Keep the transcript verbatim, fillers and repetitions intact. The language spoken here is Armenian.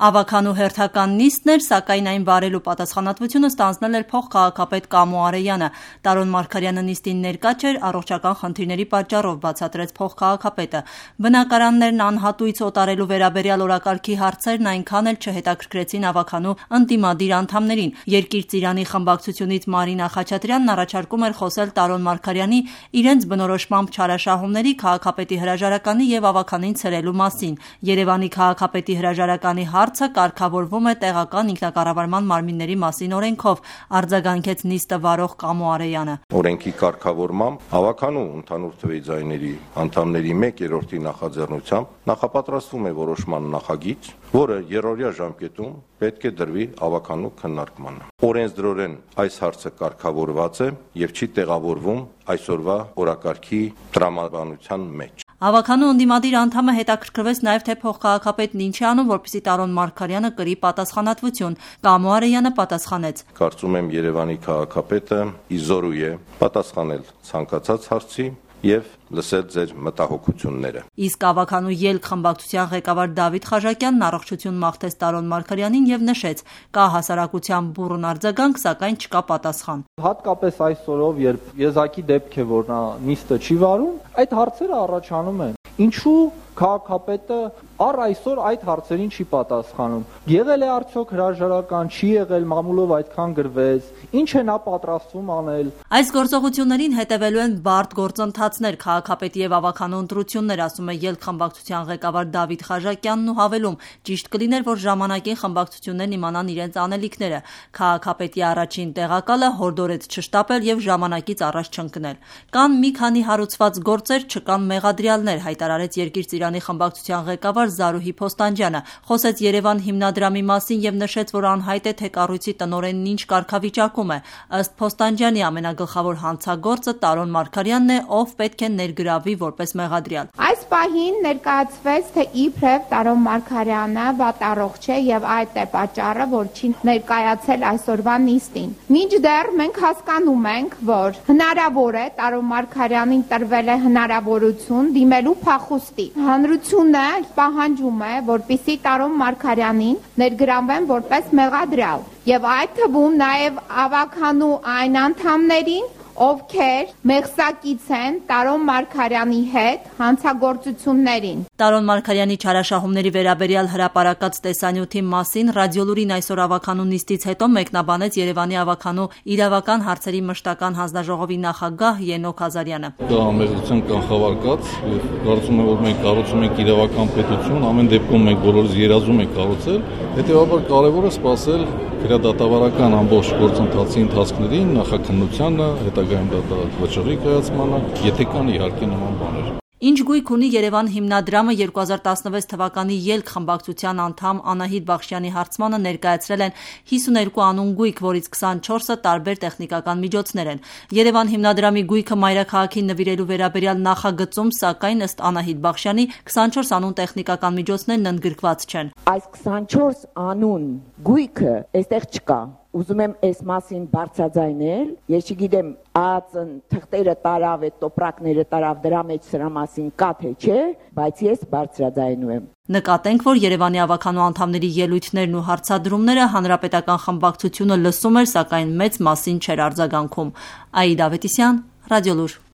Ավագանու հերթական նիստն էր, սակայն այն վարելու պատասխանատվությունը ստանձնել էր փոխքաղաքապետ Կամո Արեյանը։ Տարոն Մարգարյանը նիստին ներկա չէր, առողջական խնդիրների պատճառով, բացատրեց փոխքաղաքապետը։ Բնակարաններն անհատույց օտարելու վերաբերյալ օրակարգի հարցերն այնքան էլ չհետաքրքրեցին ավագանու ընդդիմադիր անդամներին։ Երկիր ծիրանի խմբակցությունից Մարինա Խաչատրյանն առաջարկում էր խոսել Տարոն Մարգարյանի իրենց բնորոշմամբ չարաշահումների, քաղաքապետի հրաժարականի եւ ավագանին ցրելու մասին։ Երևանի քաղաքապետի հրաժարականի հարցը կարգավորվում է տեղական ինքնակառավարման մարմինների մասին օրենքով, արձագանքեց նիստը վարող Կամո Արեյանը։ Օրենքի կարգավորմամբ ավագանու ընդհանուր թվի ձայների անդամների մեկ երրորդի նախաձեռնությամբ նախապատրաստվում է որոշման նախագիծ, որը երրորդյա ժամկետում պետք է դրվի ավագանու քննարկմանը։ Օրենսդրորեն այս հարցը կարգավորված է եւ չի տեղավորվում այսօրվա օրակարգի տրամաբանության մեջ։ Ավագանու ընդդիմադիր անդամը հետաքրքրվեց նաև թե փոխքաղաքապետն ինչ է անում, որպեսզի Տարոն Մարգարյանը կրի պատասխանատվություն։ Կամո Արեյանը պատասխանեց. Կարծում եմ Երևանի քաղաքապետը իզորու է պատասխանել ցանկացած հարցի եւ լսել ձեր մտահոգությունները։ Իսկ ավագանու ելք խմբակցության ղեկավար Դավիթ Խաչատյանն առողջություն մաղթեց Տարոն Մարգարյանին եւ նշեց. կա հասարակության բուռն արձագանք, սակայն չկա պատասխան։ Հատկապես այսօրով, երբ եզակի դեպք է, որ նա նիստը չի վարում, այդ հարցերը առաջանում են։ Ինչու քաղաքապետը առ այսօր այդ հարցերին չի պատասխանում։ Եղել է արդյոք հրաժարական, չի եղել, մամուլով այդքան գրվեց, ինչ է նա պատրաստվում անել։ Այս գործողություններին հետևելու են բարդ գործընթացներ, քաղաքապետի եւ ավագանու ընտրություններ, ասում է ելք խմբակցության ղեկավար Դավիթ Խաչատյանն ու հավելում. ճիշտ կլիներ, որ ժամանակին խմբակցություններն իմանան իրենց անելիքները։ Քաղաքապետի առաջին տեղակալը հորդորեց չշտապել եւ ժամանակից առաջ չընկնել։ Կան մի քանի հարուցված գործեր, չկան մեղադրյալներ, հայտարարեց Երկիր ծիրանի խմբակցության ղեկավար Զարուհի Փոստանջյանը, խոսեց Երևան հիմնադրամի մասին եւ նշեց, որ անհայտ է թե կառույցի տնօրենն ինչ կարգավիճակում է։ Ըստ Փոստանջյանի ամենագլխավոր հանցագործը Տարոն Մարգարյանն է, ով պետք է ներգրավվի որպես մեղադրյալ։ Այս պահին ներկայացվեց, թե իբրև Տարոն Մարգարյանը վատառողջ է եւ այդ է պատճառը, որ չի ներկայացել այսօրվա նիստին։ Մինչդեռ մենք հասկանում ենք, որ հնարավոր է Տարոն Մարգարյանին տրվել է հնարավորություն դիմելու փախուստի։ Հանրությունը պահանջում է, որպեսզի Տարոն Մարգարյանին ներգրավեն որպես մեղադրյալ եւ այդ թվում նաեւ ավագանու այն անդամներին, ովքեր մեղսակից են Տարոն Մարգարյանի հետ հանցագործություններին։ Տարոն Մարգարյանի չարաշահումների վերաբերյալ հրապարակած տեսանյութի մասին Ռադիոլուրին այսօր ավագանու նիստից հետո մեկնաբանեց Երևանի ավագանու իրավական հարցերի մշտական հանձնաժողովի նախագահ Ենոք Ազարյանը։ Դա ամերիկյան կանխավարկած եւ կարծում եմ, որ մենք կառուցում ենք իրավական պետություն, ամեն դեպքում մենք բոլորս երազում ենք կառուցել, հետեւաբար կարեւոր է սպասել քրեադատավարական ամբողջ գործընթացի ընթացքներին, նախաքննությանը, հետագայում դա վճռի կայացմանը, եթե կան իհարկե նման բաներ։ Ինչ գույք ունի Երևան հիմնադրամը երկու հազար տասնվեց թվականի ելք խմբակցության անդամ Անահիտ Բախշյանի հարցմանը ներկայացրել են հիսուներկու անուն գույք, որից քսանչորսը տարբեր տեխնիկական միջոցներ են։ Երևան հիմնադրամի գույքը մայրաքաղաքին նվիրելու վերաբերյալ նախագծում, սակայն ըստ Անահիտ Բախշյանի քսանչորս անուն տեխնիկական միջոցներն ընդգրկված չեն։ Այս քսանչորս անուն գույքը այստեղ չկա։ Ուզում եմ այս մասին բարձրաձայնել, ես չգիտեմ ԱԱԾ-ն թղթերը տարավ, այդ տոպրակները տարավ, դրա մեջ սրա մասին կա թե չէ, բայց ես բարձրաձայնում եմ։ Նկատենք, որ Երևանի ավագանու անդամների ելույթներն ու հարցադրումները հանրապետական խմբակցությունը լսում էր, սակայն մեծ մասին չէր արձագանքում։ Աիդա Ավետիսյան, Ռադիոլուր։